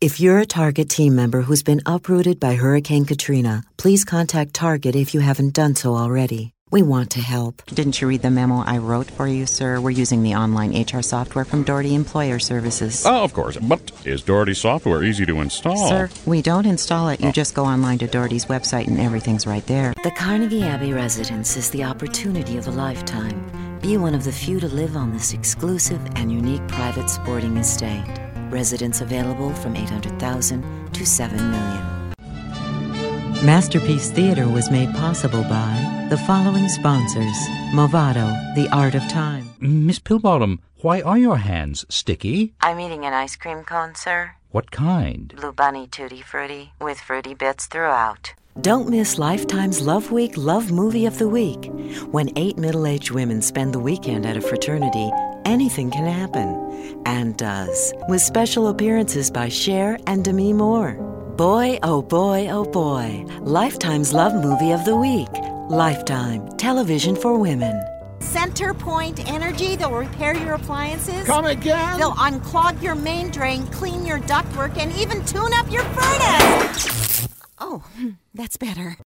If you're a Target team member who's been uprooted by Hurricane Katrina, please contact Target if you haven't done so already. We want to help. Didn't you read the memo I wrote for you, sir? We're using the online HR software from Doherty Employer Services. Oh, of course. But is Doherty software easy to install? Sir, we don't install it. You just go online to Doherty's website and everything's right there. The Carnegie Abbey residence is the opportunity of a lifetime. Be one of the few to live on this exclusive and unique private sporting estate. Residents available from $800,000 to $7 million. Masterpiece Theater was made possible by the following sponsors. Movado, the art of time. Miss Pillbottom, why are your hands sticky? I'm eating an ice cream cone, sir. What kind? Blue Bunny Tutti Frutti with fruity bits throughout. Don't miss Lifetime's Love Week Love Movie of the Week. When 8 middle-aged women spend the weekend at a fraternity, anything can happen. And does. With special appearances by Cher and Demi Moore. Boy, oh boy, oh boy. Lifetime's Love Movie of the Week. Lifetime. Television for women. CenterPoint Energy, they'll repair your appliances. Come again? They'll unclog your main drain, clean your ductwork, and even tune up your furnace. Oh, that's better.